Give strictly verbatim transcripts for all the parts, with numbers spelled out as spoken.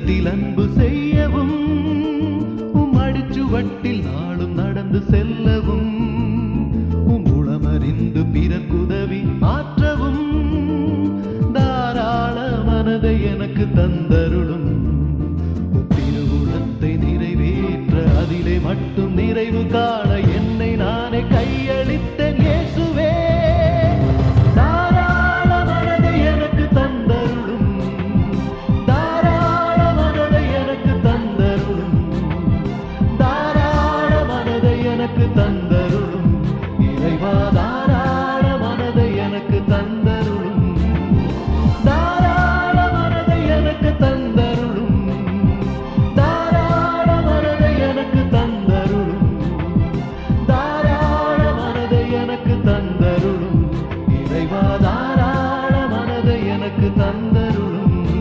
உள்ளத்தில் அன்பு செய்யவும் உம் அடிச்சுவட்டில் நாளும் நடந்து செல்லவும் உம் உளமறிந்து பிறக்குதவி ஆற்றவும் தாராள மனதை எனக்கு தந்தருளும் உம் திருவுளத்தை நிறைவேற்ற அதிலே மட்டும் நிறைவு காண என்னை நானே கையளித்தேன் இயேசுவே. தாராள மனதை எனக்கு தந்தருளும் தாராள மனதை எனக்கு தந்தருளும் தாராள மனதை எனக்கு தந்தருளும் இறைவா. தாராள மனதை எனக்கு தந்தருளும் தாராள மனதை எனக்கு தந்தருளும் தாராள மனதை எனக்கு தந்தருளும் தாராள மனதை எனக்கு தந்தருளும் இறைவா. தாராள மனதை எனக்கு தந்தருளும்.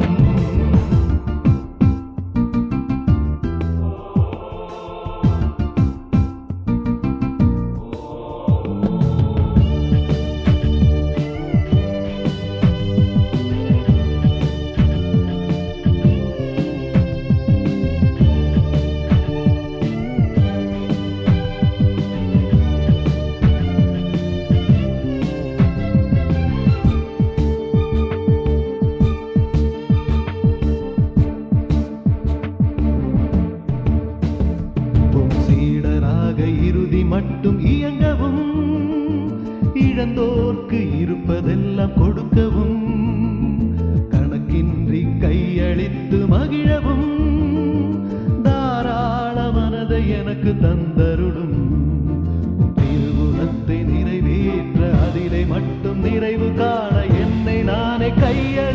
சீடராக இறுதி மட்டும் இயங்கவும் இழந்தோர்க்கு இருப்பதெல்லாம் கொடுக்கவும் கணக்கின்றி கையளித்து மகிழவும் தாராள மனதை எனக்கு தந்தருளும் திருவுளத்தை நிறைவேற்ற அதிலே மட்டும் நிறைவு காண என்னை நானே கைய